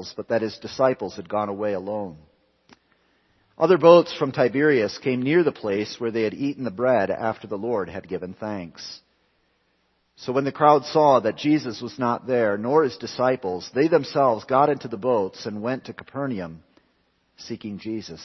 disciples, but that his disciples had gone away alone. Other boats from Tiberias came near the place where they had eaten the bread after the Lord had given thanks. So when the crowd saw that Jesus was not there, nor his disciples, they themselves got into the boats and went to Capernaum, seeking Jesus.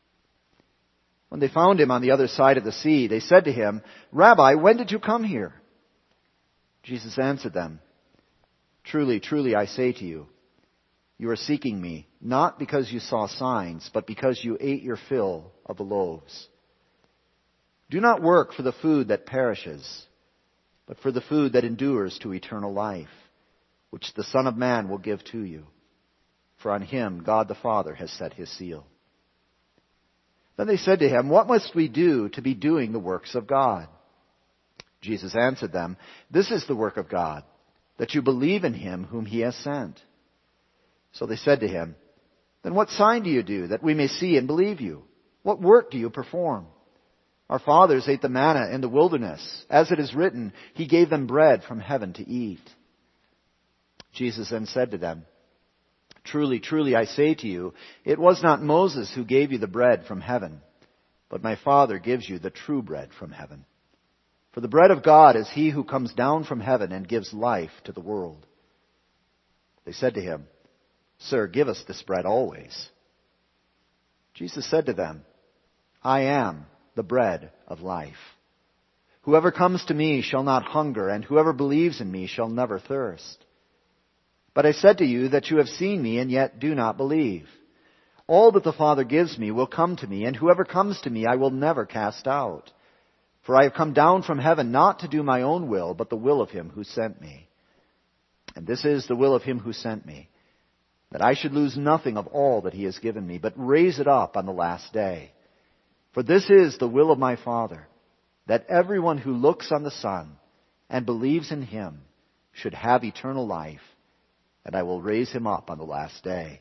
When they found him on the other side of the sea, they said to him, "Rabbi, when did you come here?" Jesus answered them, "Truly, truly, I say to you, you are seeking me, not because you saw signs, but because you ate your fill of the loaves. Do not work for the food that perishes, but for the food that endures to eternal life, which the Son of Man will give to you. For on him God the Father has set his seal." Then they said to him, "What must we do to be doing the works of God?" Jesus answered them, "This is the work of God, that you believe in him whom he has sent." So they said to him, "Then what sign do you do, that we may see and believe you? What work do you perform? Our fathers ate the manna in the wilderness. As it is written, he gave them bread from heaven to eat." Jesus then said to them, "Truly, truly, I say to you, it was not Moses who gave you the bread from heaven, but my Father gives you the true bread from heaven. For the bread of God is he who comes down from heaven and gives life to the world." They said to him, "Sir, give us this bread always." Jesus said to them, "I am the bread of life. Whoever comes to me shall not hunger, and whoever believes in me shall never thirst. But I said to you that you have seen me and yet do not believe. All that the Father gives me will come to me, and whoever comes to me I will never cast out. For I have come down from heaven not to do my own will, but the will of him who sent me. And this is the will of him who sent me, that I should lose nothing of all that he has given me, but raise it up on the last day. For this is the will of my Father, that everyone who looks on the Son and believes in him should have eternal life, and I will raise him up on the last day."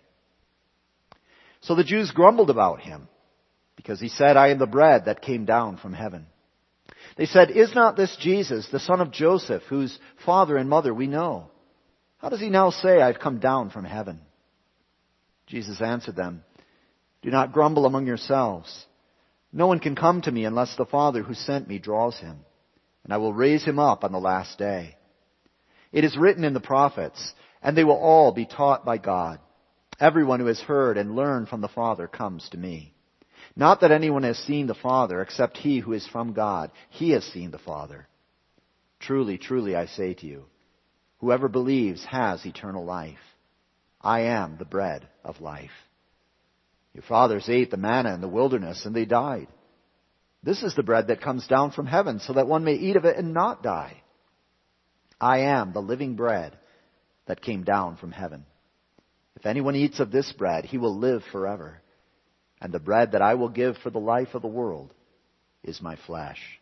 So the Jews grumbled about him, because he said, "I am the bread that came down from heaven." They said, "Is not this Jesus, the son of Joseph, whose father and mother we know? How does he now say, 'I've come down from heaven'?" Jesus answered them, "Do not grumble among yourselves. No one can come to me unless the Father who sent me draws him, and I will raise him up on the last day. It is written in the prophets, and they will all be taught by God. Everyone who has heard and learned from the Father comes to me. Not that anyone has seen the Father except he who is from God. He has seen the Father. Truly, truly, I say to you, whoever believes has eternal life. I am the bread of life. Your fathers ate the manna in the wilderness, and they died. This is the bread that comes down from heaven, so that one may eat of it and not die. I am the living bread that came down from heaven. If anyone eats of this bread, he will live forever. And the bread that I will give for the life of the world is my flesh."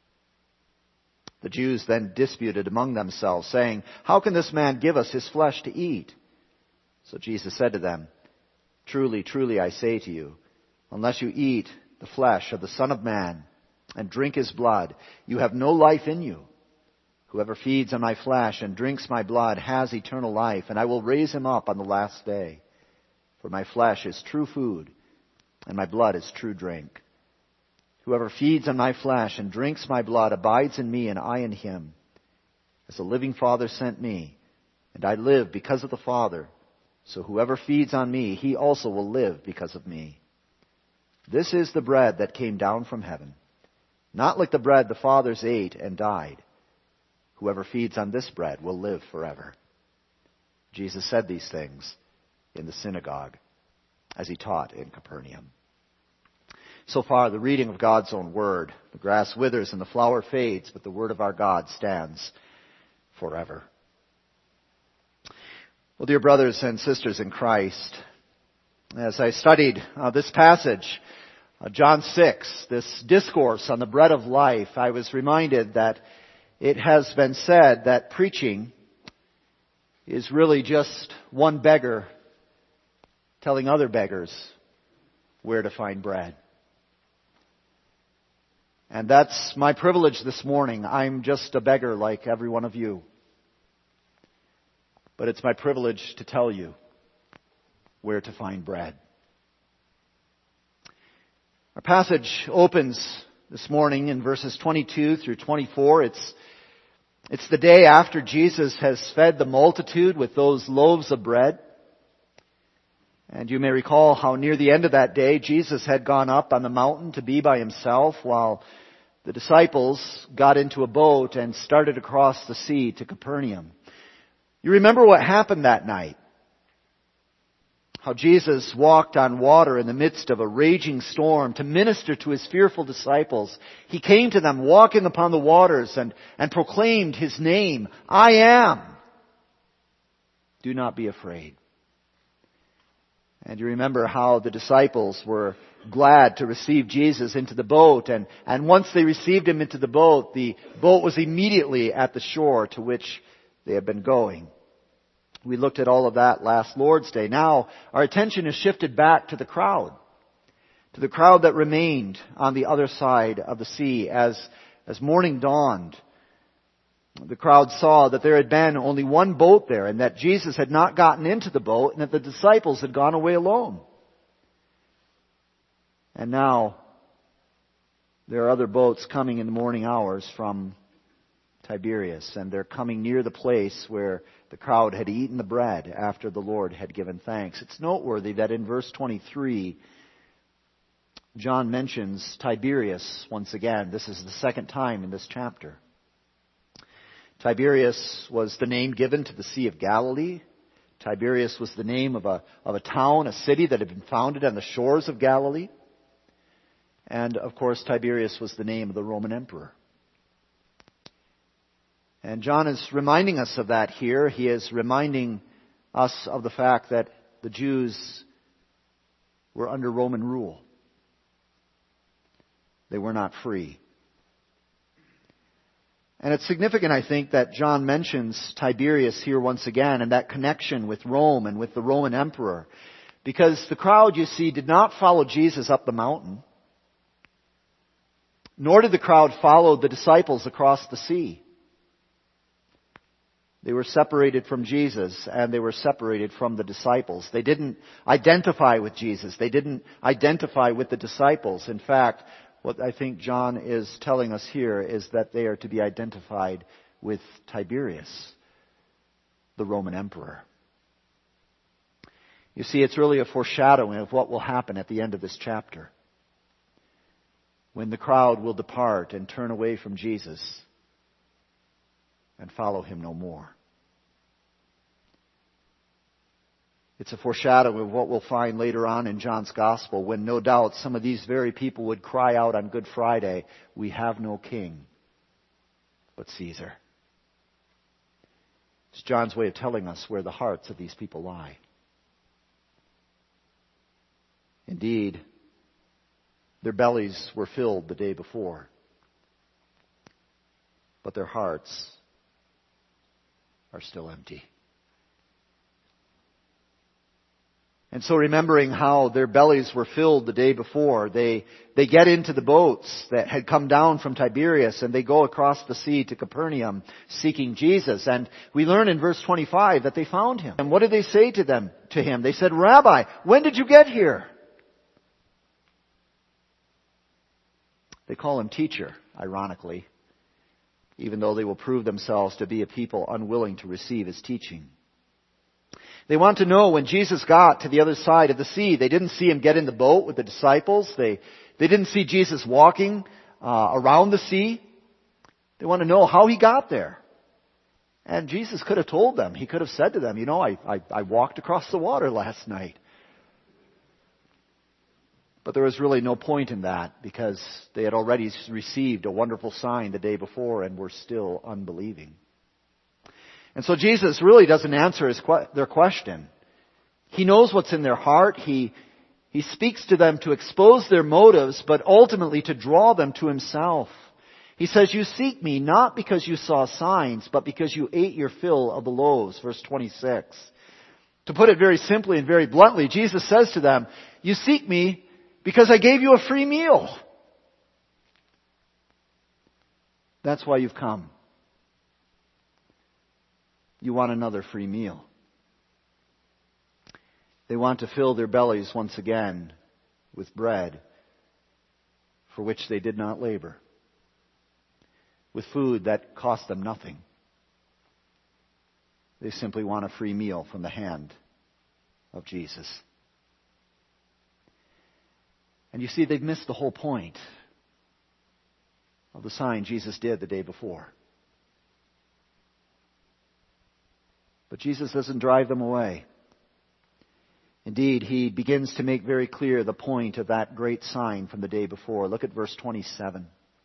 The Jews then disputed among themselves, saying, "How can this man give us his flesh to eat?" So Jesus said to them, "Truly, truly, I say to you, unless you eat the flesh of the Son of Man and drink his blood, you have no life in you. Whoever feeds on my flesh and drinks my blood has eternal life, and I will raise him up on the last day. For my flesh is true food, and my blood is true drink. Whoever feeds on my flesh and drinks my blood abides in me, and I in him. As the living Father sent me, and I live because of the Father, so whoever feeds on me, he also will live because of me. This is the bread that came down from heaven, not like the bread the fathers ate and died. Whoever feeds on this bread will live forever." Jesus said these things in the synagogue as he taught in Capernaum. So far, the reading of God's own word. The grass withers and the flower fades, but the word of our God stands forever. Well, dear brothers and sisters in Christ, as I studied this passage, John 6, this discourse on the bread of life, I was reminded that it has been said that preaching is really just one beggar telling other beggars where to find bread. And that's my privilege this morning. I'm just a beggar like every one of you. But it's my privilege to tell you where to find bread. Our passage opens this morning in verses 22 through 24. It's the day after Jesus has fed the multitude with those loaves of bread. And you may recall how near the end of that day, Jesus had gone up on the mountain to be by himself while the disciples got into a boat and started across the sea to Capernaum. You remember what happened that night? How Jesus walked on water in the midst of a raging storm to minister to his fearful disciples. He came to them walking upon the waters and proclaimed his name, "I am. Do not be afraid." And you remember how the disciples were glad to receive Jesus into the boat. And once they received him into the boat was immediately at the shore to which they had been going. We looked at all of that last Lord's Day. Now our attention is shifted back to the crowd that remained on the other side of the sea. As morning dawned, the crowd saw that there had been only one boat there and that Jesus had not gotten into the boat and that the disciples had gone away alone. And now there are other boats coming in the morning hours from Tiberias, and they're coming near the place where the crowd had eaten the bread after the Lord had given thanks. It's noteworthy that in verse 23, John mentions Tiberias once again. This is the second time in this chapter. Tiberias was the name given to the Sea of Galilee. Tiberias was the name of a town, a city that had been founded on the shores of Galilee. And of course, Tiberias was the name of the Roman emperor. And John is reminding us of that here. He is reminding us of the fact that the Jews were under Roman rule. They were not free. And it's significant, I think, that John mentions Tiberias here once again and that connection with Rome and with the Roman emperor. Because the crowd, you see, did not follow Jesus up the mountain. Nor did the crowd follow the disciples across the sea. They were separated from Jesus and they were separated from the disciples. They didn't identify with Jesus. They didn't identify with the disciples. In fact, what I think John is telling us here is that they are to be identified with Tiberius, the Roman emperor. You see, it's really a foreshadowing of what will happen at the end of this chapter, when the crowd will depart and turn away from Jesus and follow him no more. It's a foreshadowing of what we'll find later on in John's Gospel, when no doubt some of these very people would cry out on Good Friday, "We have no king but Caesar." It's John's way of telling us where the hearts of these people lie. Indeed, their bellies were filled the day before, but their hearts are still empty. And so, remembering how their bellies were filled the day before, they get into the boats that had come down from Tiberias and they go across the sea to Capernaum seeking Jesus. And we learn in verse 25 that they found him. And what did they say to him? They said, "Rabbi, when did you get here?" They call him teacher, ironically, even though they will prove themselves to be a people unwilling to receive his teaching. They want to know when Jesus got to the other side of the sea. They didn't see him get in the boat with the disciples. They didn't see Jesus walking around the sea. They want to know how he got there. And Jesus could have told them. He could have said to them, I walked across the water last night. But there was really no point in that, because they had already received a wonderful sign the day before and were still unbelieving. And so Jesus really doesn't answer their question. He knows what's in their heart. He speaks to them to expose their motives, but ultimately to draw them to himself. He says, "You seek me not because you saw signs, but because you ate your fill of the loaves." Verse 26. To put it very simply and very bluntly, Jesus says to them, "You seek me because I gave you a free meal. That's why you've come. You want another free meal." They want to fill their bellies once again with bread for which they did not labor, with food that cost them nothing. They simply want a free meal from the hand of Jesus. And you see, they've missed the whole point of the sign Jesus did the day before. But Jesus doesn't drive them away. Indeed, he begins to make very clear the point of that great sign from the day before. Look at verse 27.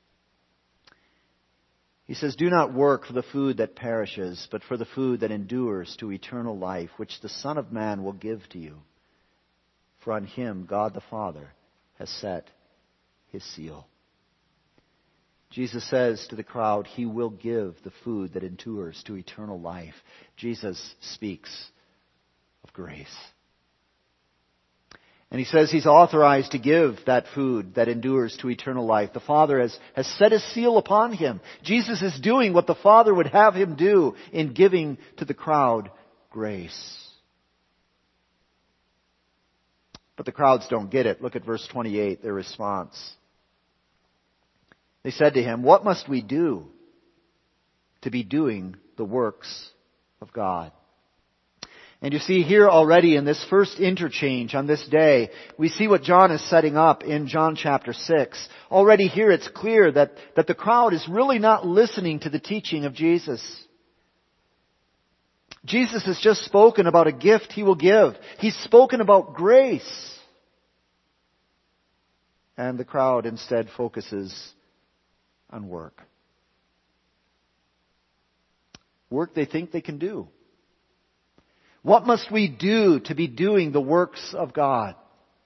He says, "Do not work for the food that perishes, but for the food that endures to eternal life, which the Son of Man will give to you. For on him God the Father has set his seal." Jesus says to the crowd, he will give the food that endures to eternal life. Jesus speaks of grace. And he says he's authorized to give that food that endures to eternal life. The Father has set his seal upon him. Jesus is doing what the Father would have him do in giving to the crowd grace. But the crowds don't get it. Look at verse 28, their response. They said to him, "What must we do to be doing the works of God?" And you see here already in this first interchange on this day, we see what John is setting up in John chapter 6. Already here it's clear that the crowd is really not listening to the teaching of Jesus. Jesus has just spoken about a gift he will give. He's spoken about grace. And the crowd instead focuses on work. Work they think they can do. What must we do to be doing the works of God?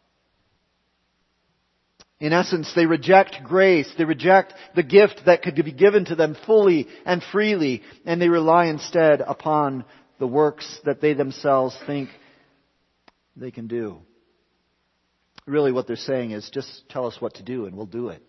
In essence, they reject grace. They reject the gift that could be given to them fully and freely, and they rely instead upon the works that they themselves think they can do. Really what they're saying is, just tell us what to do and we'll do it.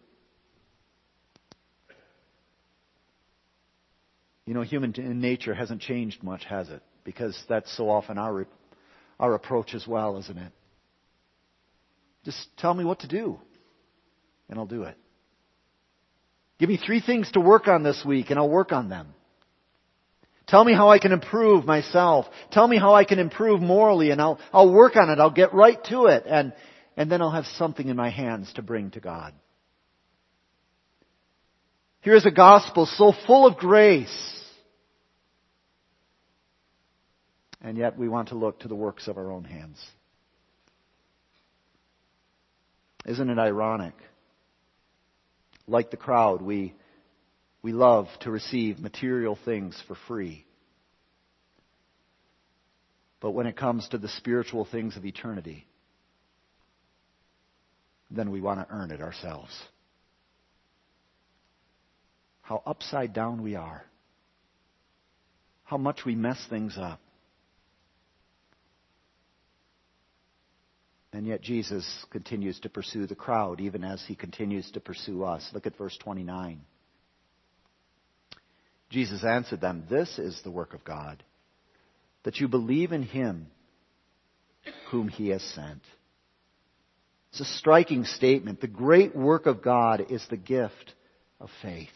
You know, human nature hasn't changed much, has it? Because that's so often our approach as well, isn't it? Just tell me what to do, and I'll do it. Give me 3 things to work on this week, and I'll work on them. Tell me how I can improve myself. Tell me how I can improve morally, and I'll work on it. I'll get right to it, and then I'll have something in my hands to bring to God. Here's a gospel so full of grace. And yet we want to look to the works of our own hands. Isn't it ironic? Like the crowd, we love to receive material things for free. But when it comes to the spiritual things of eternity, then we want to earn it ourselves. How upside down we are. How much we mess things up. And yet Jesus continues to pursue the crowd, even as he continues to pursue us. Look at verse 29. Jesus answered them, "This is the work of God, that you believe in him whom he has sent." It's a striking statement. The great work of God is the gift of faith.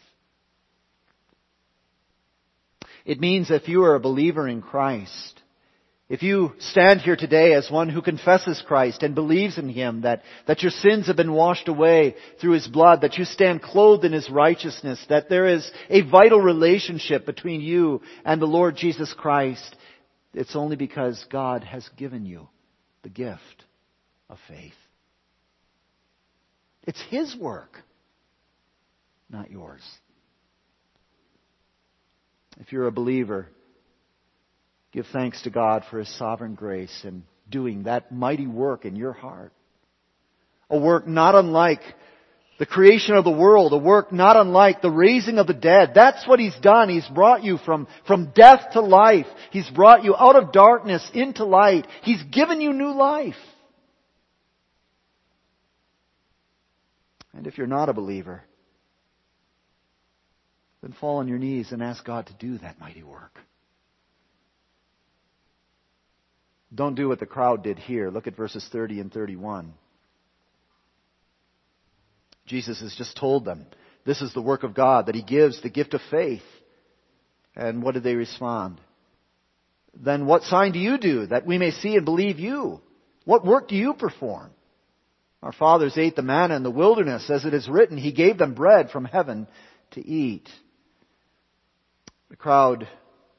It means if you are a believer in Christ, if you stand here today as one who confesses Christ and believes in him, that your sins have been washed away through his blood, that you stand clothed in his righteousness, that there is a vital relationship between you and the Lord Jesus Christ, it's only because God has given you the gift of faith. It's his work, not yours. If you're a believer, give thanks to God for his sovereign grace in doing that mighty work in your heart. A work not unlike the creation of the world, a work not unlike the raising of the dead. That's what he's done. He's brought you from death to life. He's brought you out of darkness into light. He's given you new life. And if you're not a believer, then fall on your knees and ask God to do that mighty work. Don't do what the crowd did here. Look at verses 30 and 31. Jesus has just told them, this is the work of God, that He gives the gift of faith. And what did they respond? Then what sign do you do, that we may see and believe you? What work do you perform? Our fathers ate the manna in the wilderness, as it is written, He gave them bread from heaven to eat. The crowd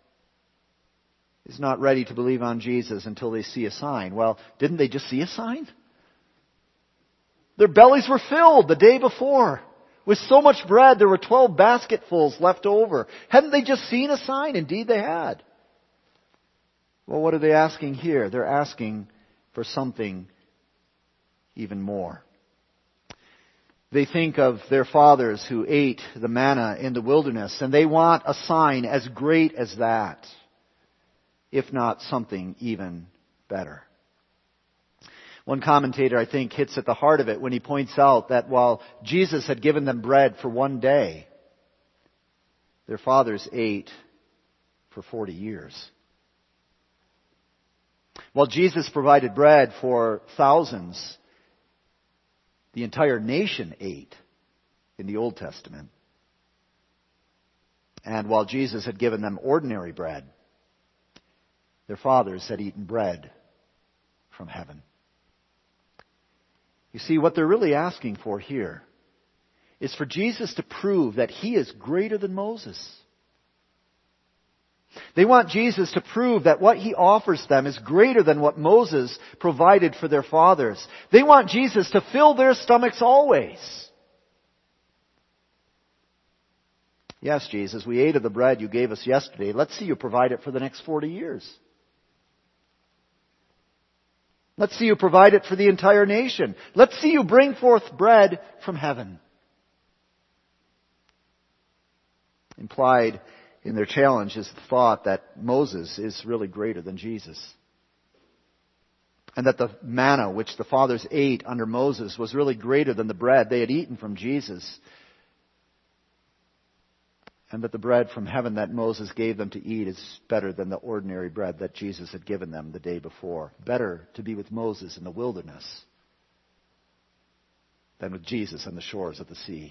is not ready to believe on Jesus until they see a sign. Well, didn't they just see a sign? Their bellies were filled the day before. With so much bread, there were 12 basketfuls left over. Hadn't they just seen a sign? Indeed they had. Well, what are they asking here? They're asking for something even more. They think of their fathers who ate the manna in the wilderness, and they want a sign as great as that, if not something even better. One commentator, I think, hits at the heart of it when he points out that while Jesus had given them bread for one day, their fathers ate for 40 years. While Jesus provided bread for thousands, the entire nation ate in the Old Testament. And while Jesus had given them ordinary bread, their fathers had eaten bread from heaven. You see, what they're really asking for here is for Jesus to prove that He is greater than Moses. They want Jesus to prove that what He offers them is greater than what Moses provided for their fathers. They want Jesus to fill their stomachs always. Yes, Jesus, we ate of the bread you gave us yesterday. Let's see you provide it for the next 40 years. Let's see you provide it for the entire nation. Let's see you bring forth bread from heaven. Implied in their challenge is the thought that Moses is really greater than Jesus. And that the manna which the fathers ate under Moses was really greater than the bread they had eaten from Jesus. And that the bread from heaven that Moses gave them to eat is better than the ordinary bread that Jesus had given them the day before. Better to be with Moses in the wilderness than with Jesus on the shores of the sea.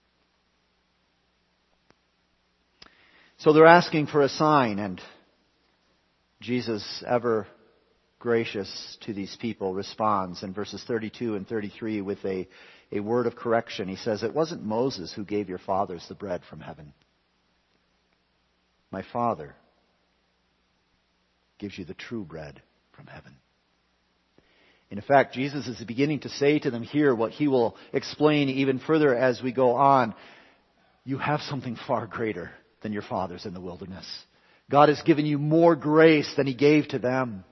So they're asking for a sign, and Jesus, ever gracious to these people, responds in verses 32 and 33 with a word of correction. He says, "It wasn't Moses who gave your fathers the bread from heaven. My Father gives you the true bread from heaven." In effect, Jesus is beginning to say to them here what He will explain even further as we go on. You have something far greater than your fathers in the wilderness. God has given you more grace than He gave to them.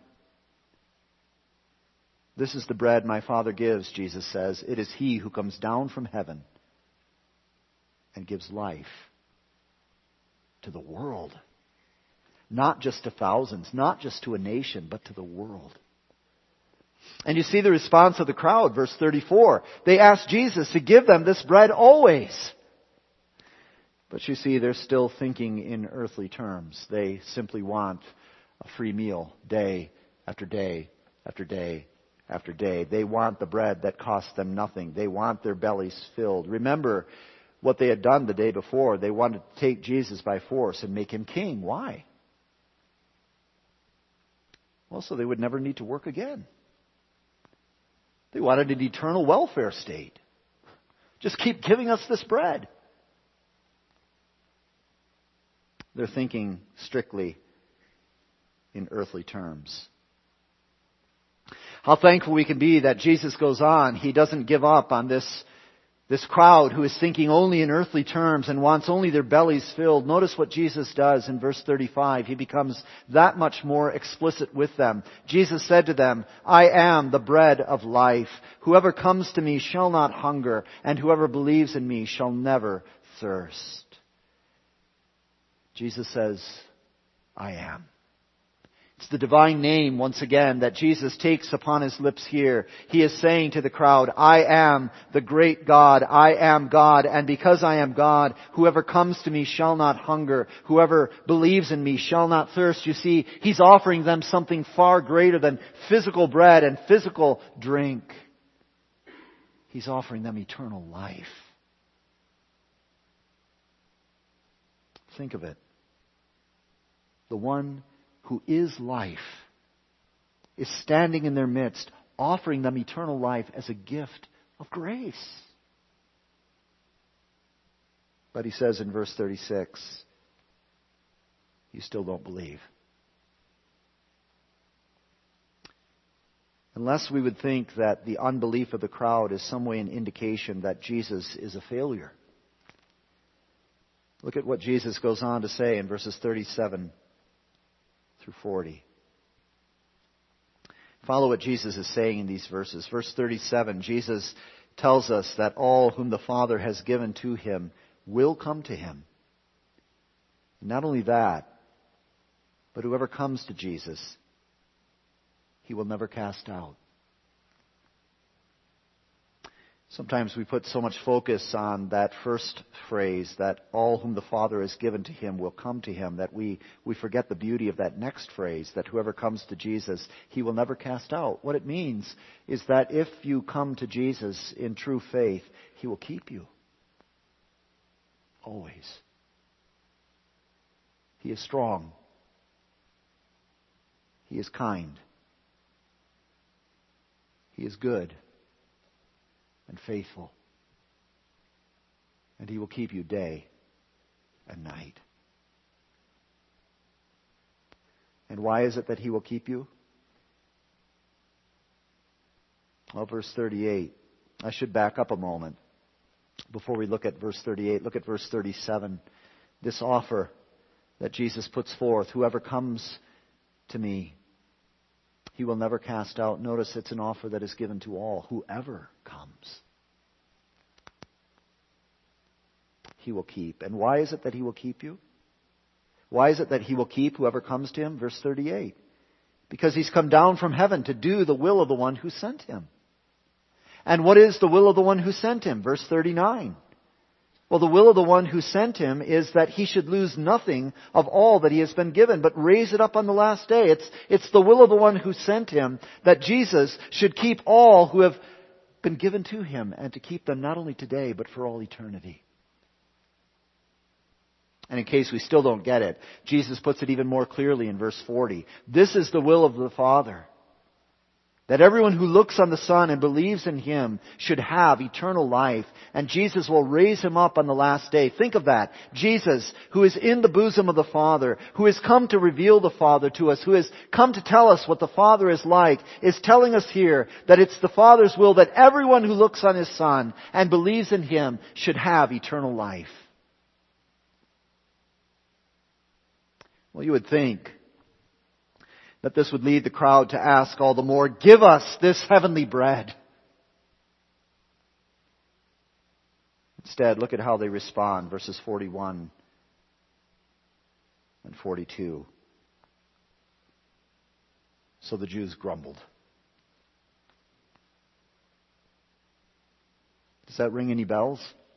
This is the bread my Father gives, Jesus says. It is He who comes down from heaven and gives life to the world. Not just to thousands, not just to a nation, but to the world. And you see the response of the crowd, verse 34. They asked Jesus to give them this bread always. But you see, they're still thinking in earthly terms. They simply want a free meal day after day after day after day. They want the bread that costs them nothing. They want their bellies filled. Remember what they had done the day before. They wanted to take Jesus by force and make Him king. Why? Well, so they would never need to work again. They wanted an eternal welfare state. Just keep giving us this bread. They're thinking strictly in earthly terms. How thankful we can be that Jesus goes on. He doesn't give up on this crowd who is thinking only in earthly terms and wants only their bellies filled. Notice what Jesus does in verse 35. He becomes that much more explicit with them. Jesus said to them, I am the bread of life. Whoever comes to me shall not hunger, and whoever believes in me shall never thirst. Jesus says, I am. It's the divine name, once again, that Jesus takes upon his lips here. He is saying to the crowd, I am the great God. I am God. And because I am God, whoever comes to me shall not hunger. Whoever believes in me shall not thirst. You see, he's offering them something far greater than physical bread and physical drink. He's offering them eternal life. Think of it. The one who is life is standing in their midst, offering them eternal life as a gift of grace. But he says in verse 36, you still don't believe. Unless we would think that the unbelief of the crowd is some way an indication that Jesus is a failure. Look at what Jesus goes on to say in verses 37 through 40. Follow what Jesus is saying in these verses. Verse 37, Jesus tells us that all whom the Father has given to him will come to him. Not only that, but whoever comes to Jesus, he will never cast out. Sometimes we put so much focus on that first phrase, that all whom the Father has given to him will come to him, that we forget the beauty of that next phrase, that whoever comes to Jesus, he will never cast out. What it means is that if you come to Jesus in true faith, he will keep you. Always. He is strong. He is kind. He is good and faithful. And he will keep you day and night. And why is it that he will keep you? Well, verse 38. I should back up a moment before we look at verse 38. Look at verse 37. This offer that Jesus puts forth, whoever comes to me, he will never cast out. Notice it's an offer that is given to all. Whoever comes, he will keep. And why is it that he will keep you? Why is it that he will keep whoever comes to him? Verse 38. Because he's come down from heaven to do the will of the one who sent him. And what is the will of the one who sent him? Verse 39. Well, the will of the one who sent him is that he should lose nothing of all that he has been given, but raise it up on the last day. It's the will of the one who sent him that Jesus should keep all who have been given to him, and to keep them not only today, but for all eternity. And in case we still don't get it, Jesus puts it even more clearly in verse 40. This is the will of the Father, that everyone who looks on the Son and believes in him should have eternal life, and Jesus will raise him up on the last day. Think of that. Jesus, who is in the bosom of the Father, who has come to reveal the Father to us, who has come to tell us what the Father is like, is telling us here that it's the Father's will that everyone who looks on his Son and believes in him should have eternal life. Well, you would think that this would lead the crowd to ask all the more, give us this heavenly bread. Instead, look at how they respond, verses 41 and 42. So the Jews grumbled. Does that ring any bells?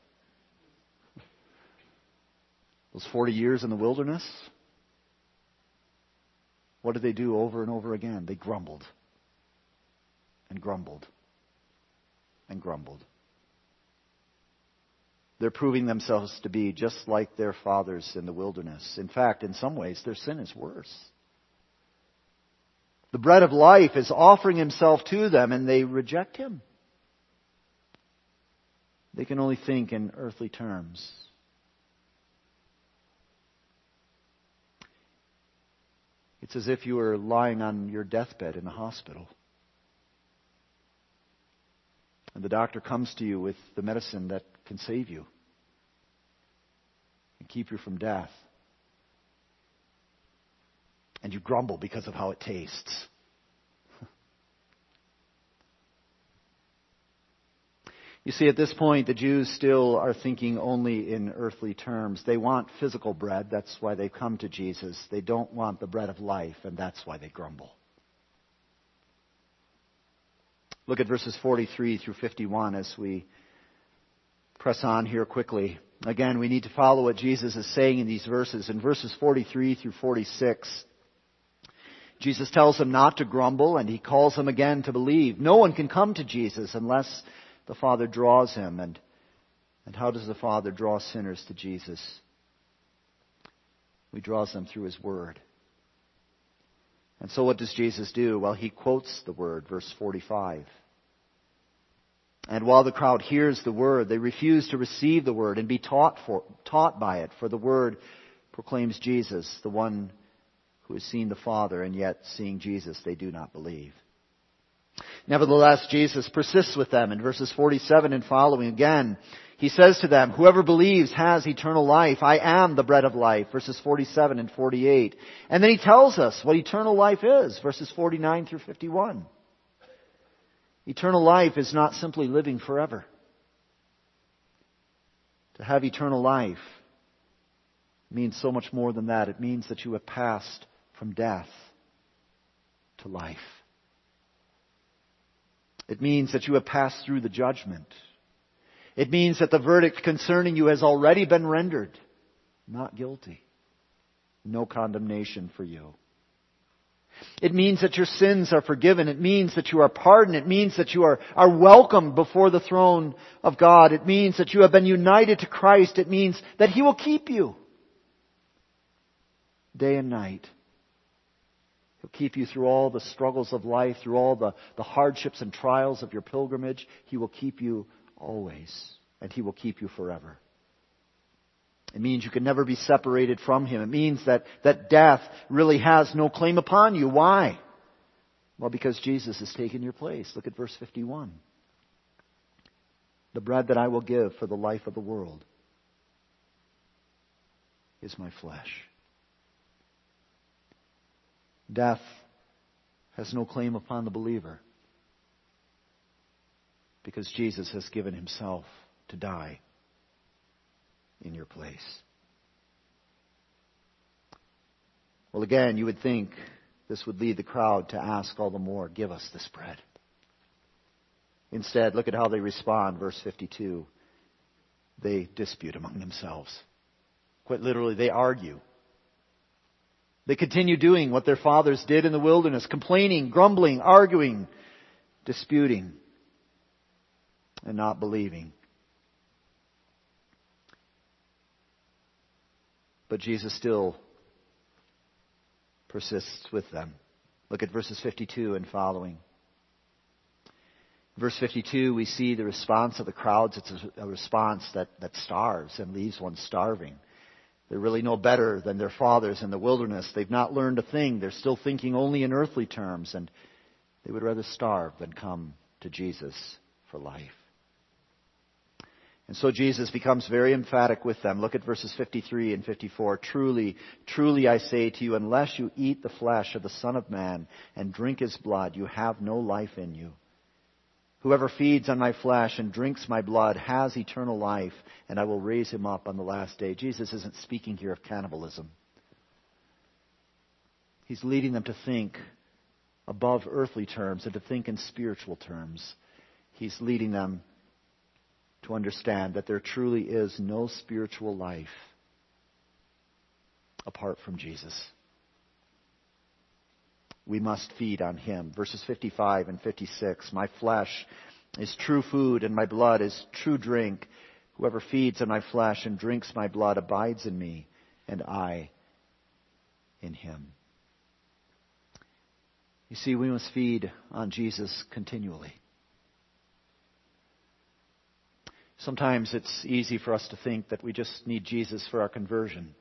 Those 40 years in the wilderness? What did they do over and over again? They grumbled and grumbled and grumbled. They're proving themselves to be just like their fathers in the wilderness. In fact, in some ways, their sin is worse. The bread of life is offering himself to them, and they reject him. They can only think in earthly terms. It's as if you were lying on your deathbed in a hospital. And the doctor comes to you with the medicine that can save you and keep you from death. And you grumble because of how it tastes. You see, at this point, the Jews still are thinking only in earthly terms. They want physical bread. That's why they come to Jesus. They don't want the bread of life, and that's why they grumble. Look at verses 43 through 51 as we press on here quickly. Again, we need to follow what Jesus is saying in these verses. In verses 43 through 46, Jesus tells them not to grumble, and He calls them again to believe. No one can come to Jesus unless the Father draws him. And how does the Father draw sinners to Jesus? He draws them through His Word. And so what does Jesus do? Well, He quotes the Word, verse 45. And while the crowd hears the Word, they refuse to receive the Word and be taught by it. For the Word proclaims Jesus, the one who has seen the Father, and yet seeing Jesus they do not believe. Nevertheless, Jesus persists with them in verses 47 and following. Again, He says to them, whoever believes has eternal life. I am the bread of life, verses 47 and 48. And then He tells us what eternal life is, verses 49 through 51. Eternal life is not simply living forever. To have eternal life means so much more than that. It means that you have passed from death to life. It means that you have passed through the judgment. It means that the verdict concerning you has already been rendered. Not guilty. No condemnation for you. It means that your sins are forgiven. It means that you are pardoned. It means that you are welcomed before the throne of God. It means that you have been united to Christ. It means that He will keep you day and night. He'll keep you through all the struggles of life, through all the hardships and trials of your pilgrimage. He will keep you always, and He will keep you forever. It means you can never be separated from Him. It means that death really has no claim upon you. Why? Well, because Jesus has taken your place. Look at verse 51. The bread that I will give for the life of the world is my flesh. Death has no claim upon the believer because Jesus has given Himself to die in your place. Well, again, you would think this would lead the crowd to ask all the more, give us this bread. Instead, look at how they respond, verse 52. They dispute among themselves. Quite literally, they argue. They continue doing what their fathers did in the wilderness, complaining, grumbling, arguing, disputing, and not believing. But Jesus still persists with them. Look at verses 52 and following. Verse 52, we see the response of the crowds. It's a response that starves and leaves one starving. They're really no better than their fathers in the wilderness. They've not learned a thing. They're still thinking only in earthly terms, and they would rather starve than come to Jesus for life. And so Jesus becomes very emphatic with them. Look at verses 53 and 54. Truly, truly I say to you, unless you eat the flesh of the Son of Man and drink His blood, you have no life in you. Whoever feeds on my flesh and drinks my blood has eternal life, and I will raise him up on the last day. Jesus isn't speaking here of cannibalism. He's leading them to think above earthly terms and to think in spiritual terms. He's leading them to understand that there truly is no spiritual life apart from Jesus. We must feed on Him. Verses 55 and 56. My flesh is true food and my blood is true drink. Whoever feeds on my flesh and drinks my blood abides in me and I in him. You see, we must feed on Jesus continually. Sometimes it's easy for us to think that we just need Jesus for our conversion.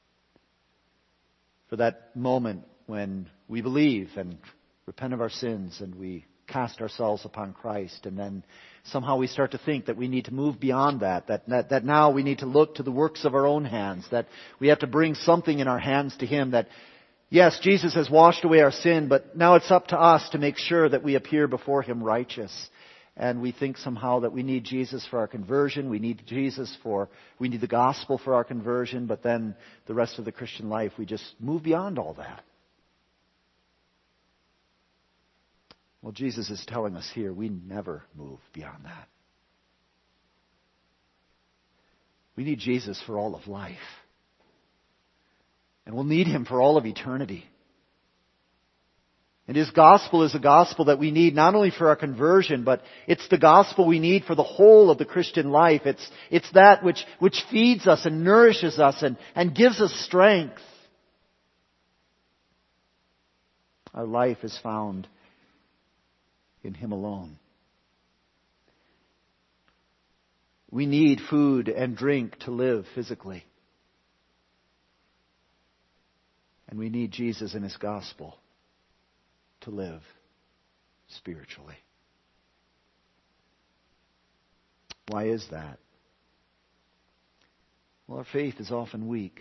For that moment when we believe and repent of our sins and we cast ourselves upon Christ, and then somehow we start to think that we need to move beyond that now we need to look to the works of our own hands, that we have to bring something in our hands to Him, that yes, Jesus has washed away our sin, but now it's up to us to make sure that we appear before Him righteous. and we think somehow that we need Jesus for our conversion, we need the gospel for our conversion, but then the rest of the Christian life, we just move beyond all that. Well, Jesus is telling us here, we never move beyond that. We need Jesus for all of life. And we'll need Him for all of eternity. And His gospel is a gospel that we need not only for our conversion, but it's the gospel we need for the whole of the Christian life. It's that which feeds us and nourishes us and gives us strength. Our life is found in Him alone. We need food and drink to live physically. And we need Jesus and His gospel to live spiritually. Why is that? Well, our faith is often weak.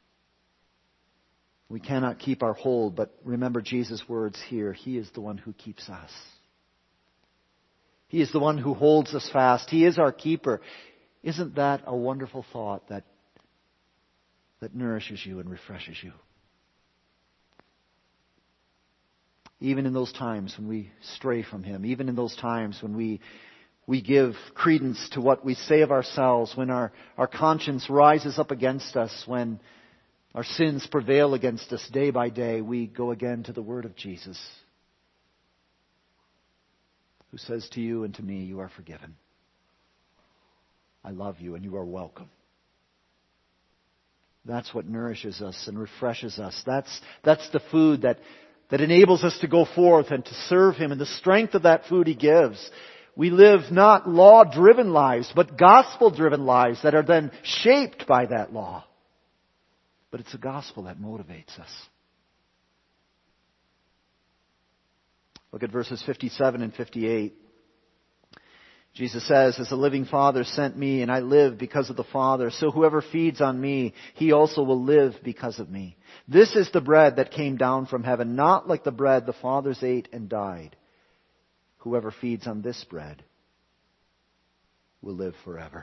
We cannot keep our hold, but remember Jesus' words here. He is the one who keeps us. He is the one who holds us fast. He is our keeper. Isn't that a wonderful thought that nourishes you and refreshes you? Even in those times when we stray from Him, even in those times when we give credence to what we say of ourselves, when our conscience rises up against us, when our sins prevail against us day by day, we go again to the Word of Jesus, who says to you and to me, you are forgiven. I love you and you are welcome. That's what nourishes us and refreshes us. That's the food that enables us to go forth and to serve Him, and the strength of that food He gives. We live not law-driven lives, but gospel-driven lives that are then shaped by that law. But it's the gospel that motivates us. Look at verses 57 and 58. Jesus says, as the living Father sent me, and I live because of the Father, so whoever feeds on me, he also will live because of me. This is the bread that came down from heaven, not like the bread the fathers ate and died. Whoever feeds on this bread will live forever.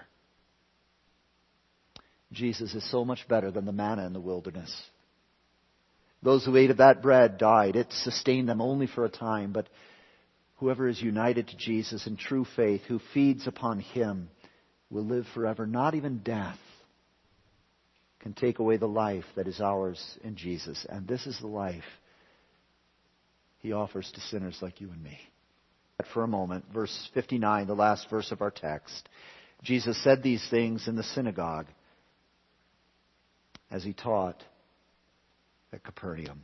Jesus is so much better than the manna in the wilderness. Those who ate of that bread died. It sustained them only for a time. But whoever is united to Jesus in true faith, who feeds upon Him, will live forever. Not even death can take away the life that is ours in Jesus. And this is the life He offers to sinners like you and me. For a moment, verse 59, the last verse of our text. Jesus said these things in the synagogue as He taught at Capernaum.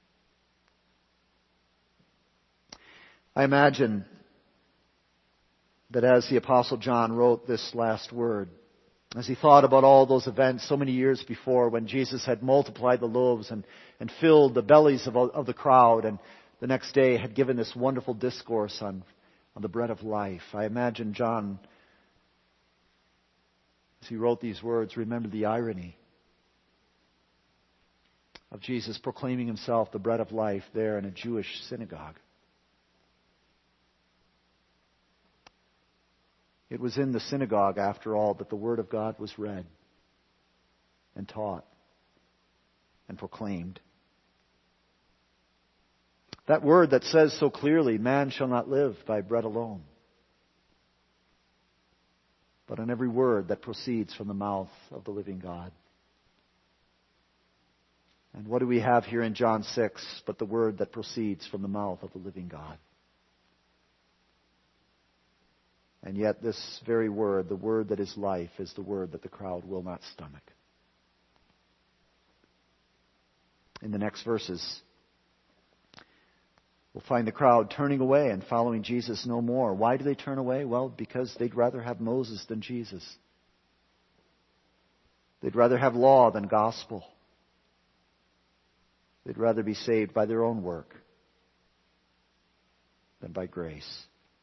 I imagine that as the Apostle John wrote this last word, as he thought about all those events so many years before when Jesus had multiplied the loaves and filled the bellies of the crowd, and the next day had given this wonderful discourse on the bread of life, I imagine John, as he wrote these words, remembered the irony of Jesus proclaiming Himself the bread of life there in a Jewish synagogue. It was in the synagogue, after all, that the Word of God was read and taught and proclaimed. That word that says so clearly, man shall not live by bread alone, but on every word that proceeds from the mouth of the living God. And what do we have here in John 6 but the word that proceeds from the mouth of the living God? And yet this very word, the word that is life, is the word that the crowd will not stomach. In the next verses, we'll find the crowd turning away and following Jesus no more. Why do they turn away? Well, because they'd rather have Moses than Jesus. They'd rather have law than gospel. They'd rather be saved by their own work than by grace.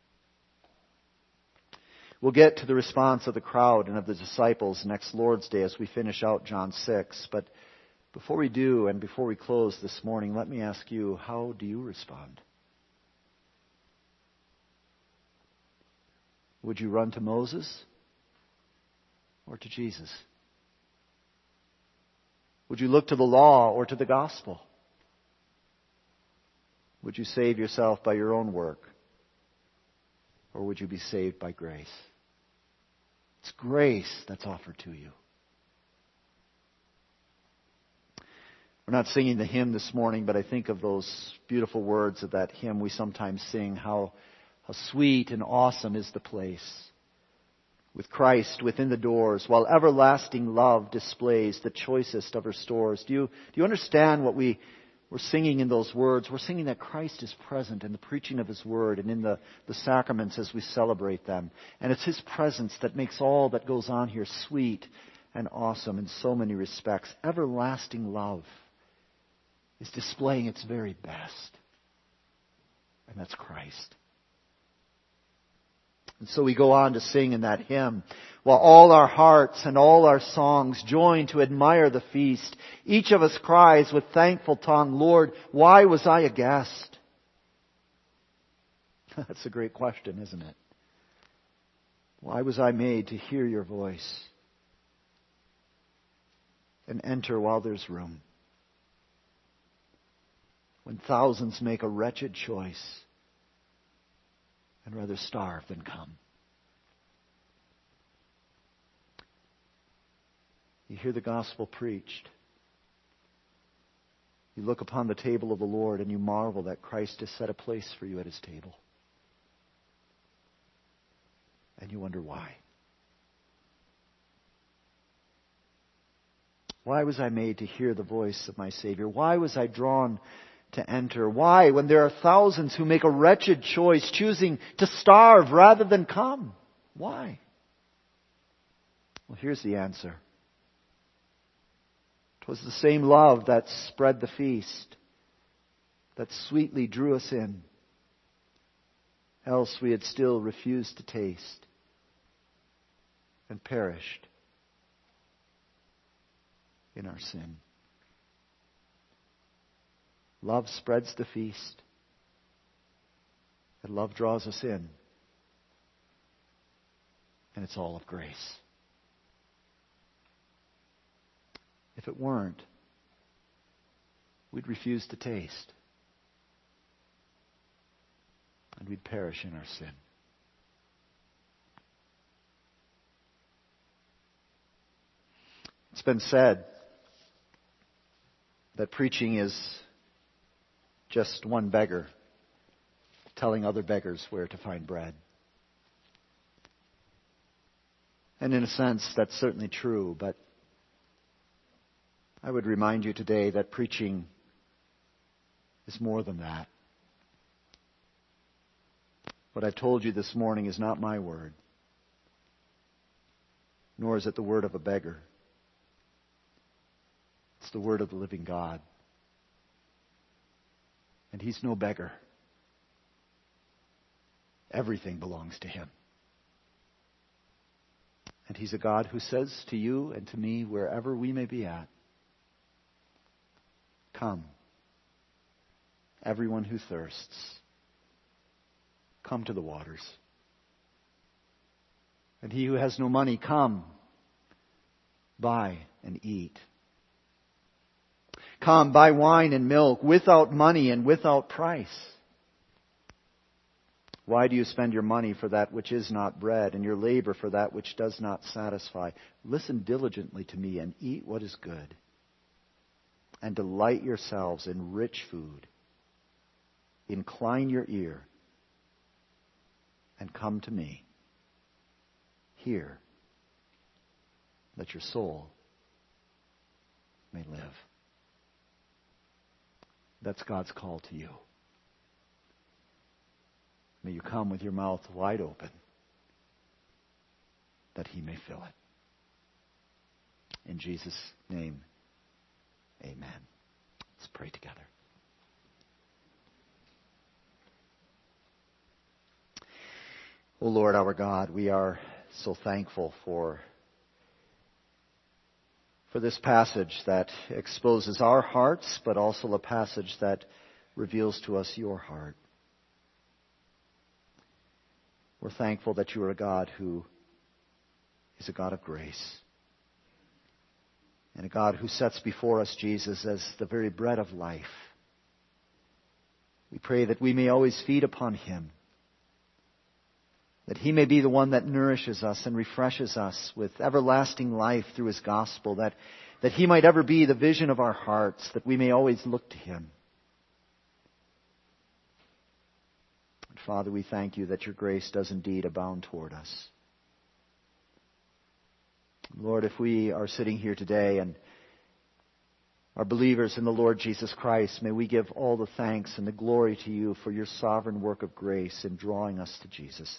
We'll get to the response of the crowd and of the disciples next Lord's Day as we finish out John 6. But before we do, and before we close this morning, let me ask you, how do you respond? Would you run to Moses or to Jesus? Would you look to the law or to the gospel? Would you save yourself by your own work? Or would you be saved by grace? It's grace that's offered to you. We're not singing the hymn this morning, but I think of those beautiful words of that hymn we sometimes sing, how sweet and awesome is the place, with Christ within the doors, while everlasting love displays the choicest of her stores. Do you understand what we're singing in those words? We're singing that Christ is present in the preaching of His Word and in the sacraments as we celebrate them. And it's His presence that makes all that goes on here sweet and awesome in so many respects. Everlasting love is displaying its very best. And that's Christ. And so we go on to sing in that hymn, while all our hearts and all our songs join to admire the feast. Each of us cries with thankful tongue, Lord, why was I a guest? That's a great question, isn't it? Why was I made to hear your voice and enter while there's room? When thousands make a wretched choice and rather starve than come. You hear the gospel preached. You look upon the table of the Lord and you marvel that Christ has set a place for you at His table. And you wonder why. Why was I made to hear the voice of my Savior? Why was I drawn to enter? Why, when there are thousands who make a wretched choice, choosing to starve rather than come? Why? Well, here's the answer. 'Twas the same love that spread the feast, that sweetly drew us in. Else we had still refused to taste and perished in our sin. Love spreads the feast, and love draws us in. And it's all of grace. If it weren't, we'd refuse to taste. And we'd perish in our sin. It's been said that preaching is just one beggar telling other beggars where to find bread. And in a sense, that's certainly true, but I would remind you today that preaching is more than that. What I've told you this morning is not my word, nor is it the word of a beggar. It's the word of the living God. And He's no beggar. Everything belongs to Him. And He's a God who says to you and to me, wherever we may be at, come, everyone who thirsts, come to the waters. And he who has no money, come, buy and eat. Come, buy wine and milk without money and without price. Why do you spend your money for that which is not bread, and your labor for that which does not satisfy? Listen diligently to me and eat what is good, and delight yourselves in rich food. Incline your ear and come to me. Hear, that your soul may live. That's God's call to you. May you come with your mouth wide open, that He may fill it. In Jesus' name, amen. Let's pray together. O Lord our God, we are so thankful for this passage that exposes our hearts, but also a passage that reveals to us your heart. We're thankful that you are a God who is a God of grace. And a God who sets before us Jesus as the very bread of life. We pray that we may always feed upon Him. That He may be the one that nourishes us and refreshes us with everlasting life through His gospel. That He might ever be the vision of our hearts. That we may always look to Him. And Father, we thank You that Your grace does indeed abound toward us. Lord, if we are sitting here today and are believers in the Lord Jesus Christ, may we give all the thanks and the glory to You for Your sovereign work of grace in drawing us to Jesus.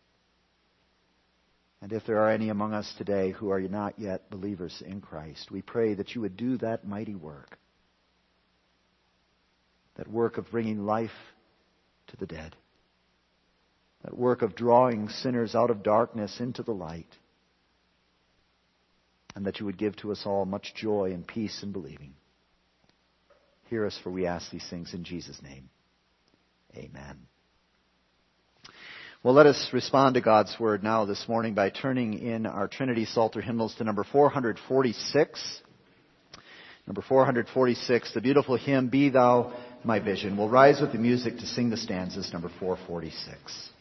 And if there are any among us today who are not yet believers in Christ, we pray that You would do that mighty work. That work of bringing life to the dead. That work of drawing sinners out of darkness into the light. And that You would give to us all much joy and peace in believing. Hear us, for we ask these things in Jesus' name. Amen. Well, let us respond to God's Word now this morning by turning in our Trinity Psalter hymnals to number 446. Number 446, the beautiful hymn, Be Thou My Vision. We'll rise with the music to sing the stanzas, number 446.